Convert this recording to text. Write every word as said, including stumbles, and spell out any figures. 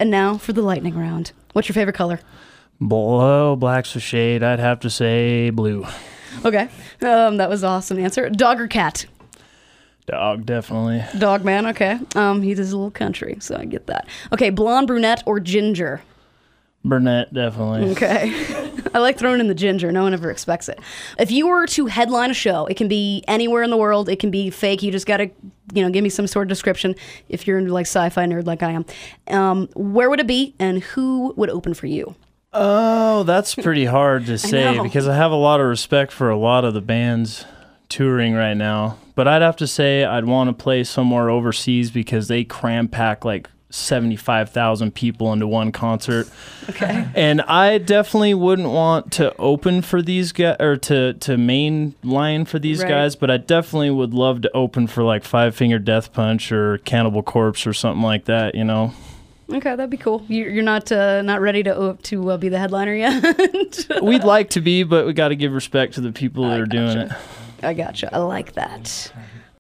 And now for the lightning round. What's your favorite color? Well, black's a shade. I'd have to say blue. Okay. Um, that was an awesome answer. Dog or cat? Dog, definitely. Dog man, okay. Um, he does a little country, so I get that. Okay, blonde, brunette, or ginger? Brunette, definitely. Okay. I like throwing in the ginger. No one ever expects it. If you were to headline a show, it can be anywhere in the world. It can be fake. You just got to, you know, give me some sort of description if you're into like sci-fi nerd like I am. Um, where would it be and who would open for you? Oh, that's pretty hard to say because I have a lot of respect for a lot of the bands touring right now. But I'd have to say I'd want to play somewhere overseas because they cram pack like seventy-five thousand people into one concert. Okay. And I definitely wouldn't want to open for these guys or to, to main line for these right. guys, but I definitely would love to open for like Five Finger Death Punch or Cannibal Corpse or something like that, you know? Okay, that'd be cool. You're not uh, not ready to uh, to uh, be the headliner yet? We'd like to be, but we got to give respect to the people that I are gotcha. doing it. I gotcha. I like that.